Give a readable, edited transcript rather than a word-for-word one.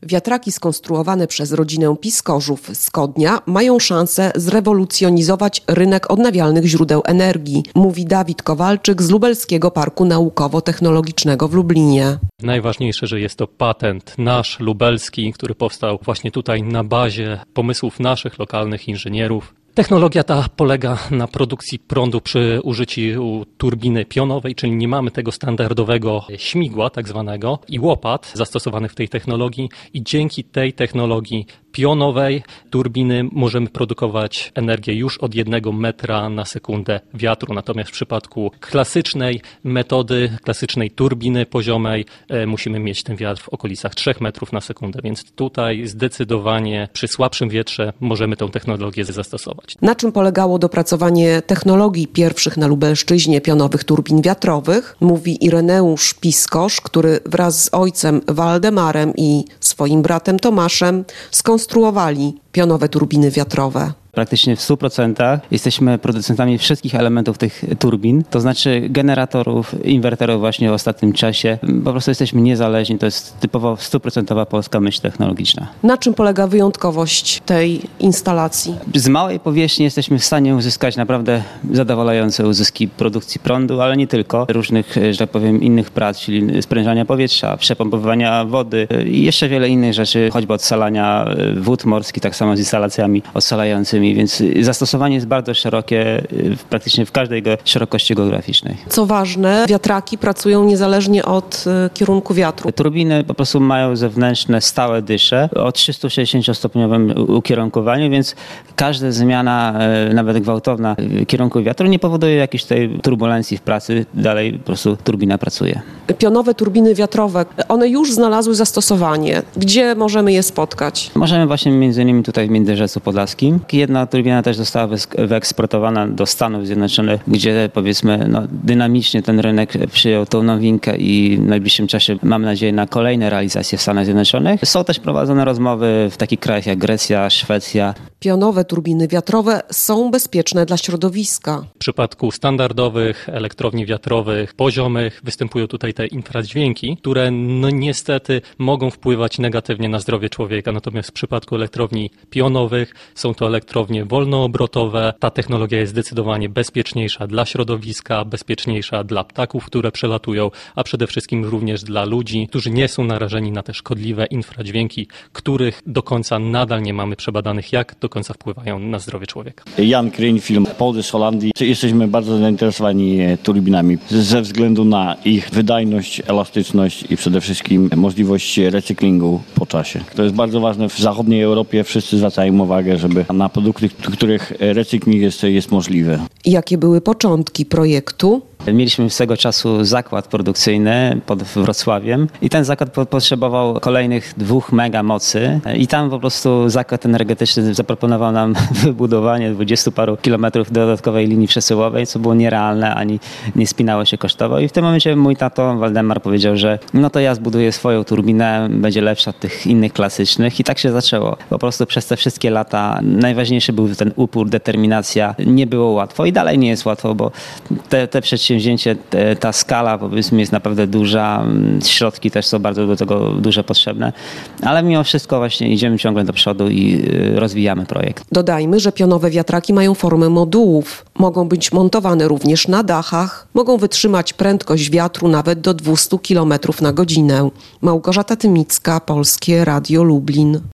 Wiatraki skonstruowane przez rodzinę Piskorzów z Kodnia mają szansę zrewolucjonizować rynek odnawialnych źródeł energii, mówi Dawid Kowalczyk z Lubelskiego Parku Naukowo-Technologicznego w Lublinie. Najważniejsze, że jest to patent nasz, lubelski, który powstał właśnie tutaj na bazie pomysłów naszych lokalnych inżynierów. Technologia ta polega na produkcji prądu przy użyciu turbiny pionowej, czyli nie mamy tego standardowego śmigła tak zwanego i łopat zastosowanych w tej technologii i dzięki tej technologii pionowej turbiny możemy produkować energię już od 1 metra na sekundę wiatru. Natomiast w przypadku klasycznej metody, klasycznej turbiny poziomej musimy mieć ten wiatr w okolicach 3 metrów na sekundę, więc tutaj zdecydowanie przy słabszym wietrze możemy tę technologię zastosować. Na czym polegało dopracowanie technologii pierwszych na Lubelszczyźnie pionowych turbin wiatrowych, mówi Ireneusz Piskorz, który wraz z ojcem Waldemarem i swoim bratem Tomaszem skonstruowali pionowe turbiny wiatrowe. Praktycznie w 100% jesteśmy producentami wszystkich elementów tych turbin, to znaczy generatorów, inwerterów właśnie w ostatnim czasie. Po prostu jesteśmy niezależni, to jest typowo 100% polska myśl technologiczna. Na czym polega wyjątkowość tej instalacji? Z małej powierzchni jesteśmy w stanie uzyskać naprawdę zadowalające uzyski produkcji prądu, ale nie tylko. Różnych, że tak powiem, innych prac, czyli sprężania powietrza, przepompowywania wody i jeszcze wiele innych rzeczy, choćby odsalania wód morskich, tak samo z instalacjami odsalającymi. Więc zastosowanie jest bardzo szerokie, praktycznie w każdej szerokości geograficznej. Co ważne, wiatraki pracują niezależnie od kierunku wiatru. Turbiny po prostu mają zewnętrzne stałe dysze o 360-stopniowym ukierunkowaniu, więc każda zmiana, nawet gwałtowna kierunku wiatru nie powoduje jakiejś tej turbulencji w pracy. Dalej po prostu turbina pracuje. Pionowe turbiny wiatrowe, one już znalazły zastosowanie. Gdzie możemy je spotkać? Możemy właśnie między innymi tutaj w Międzyrzeczu Podlaskim. Jedna turbina też została wyeksportowana do Stanów Zjednoczonych, gdzie powiedzmy dynamicznie ten rynek przyjął tą nowinkę i w najbliższym czasie mam nadzieję na kolejne realizacje w Stanach Zjednoczonych. Są też prowadzone rozmowy w takich krajach jak Grecja, Szwecja. Pionowe turbiny wiatrowe są bezpieczne dla środowiska. W przypadku standardowych elektrowni wiatrowych, poziomych występują tutaj te infradźwięki, które niestety mogą wpływać negatywnie na zdrowie człowieka. Natomiast w przypadku elektrowni pionowych są to elektrownie wolnoobrotowe. Ta technologia jest zdecydowanie bezpieczniejsza dla środowiska, bezpieczniejsza dla ptaków, które przelatują, a przede wszystkim również dla ludzi, którzy nie są narażeni na te szkodliwe infradźwięki, których do końca nadal nie mamy przebadanych, jak do końca wpływają na zdrowie człowieka. Jan Kryń, film pochodzi z Holandii. Jesteśmy bardzo zainteresowani turbinami ze względu na ich wydajność, elastyczność i przede wszystkim możliwość recyklingu po czasie. To jest bardzo ważne. W zachodniej Europie wszyscy zwracają uwagę, żeby na produkty, których recykling jest możliwy. Jakie były początki projektu? Mieliśmy swego czasu zakład produkcyjny pod Wrocławiem i ten zakład potrzebował kolejnych 2 mega mocy i tam po prostu zakład energetyczny zaproponował nam wybudowanie 20 paru kilometrów dodatkowej linii przesyłowej, co było nierealne, ani nie spinało się kosztowo i w tym momencie mój tato Waldemar powiedział, że to ja zbuduję swoją turbinę, będzie lepsza od tych innych klasycznych i tak się zaczęło. Po prostu przez te wszystkie lata najważniejszy był ten upór, determinacja. Nie było łatwo i dalej nie jest łatwo, bo te przedsięwzięcie, ta skala powiedzmy jest naprawdę duża, środki też są bardzo do tego duże potrzebne, ale mimo wszystko właśnie idziemy ciągle do przodu i rozwijamy projekt. Dodajmy, że pionowe wiatraki mają formę modułów. Mogą być montowane również na dachach, mogą wytrzymać prędkość wiatru nawet do 200 km na godzinę. Małgorzata Tymicka, Polskie Radio Lublin.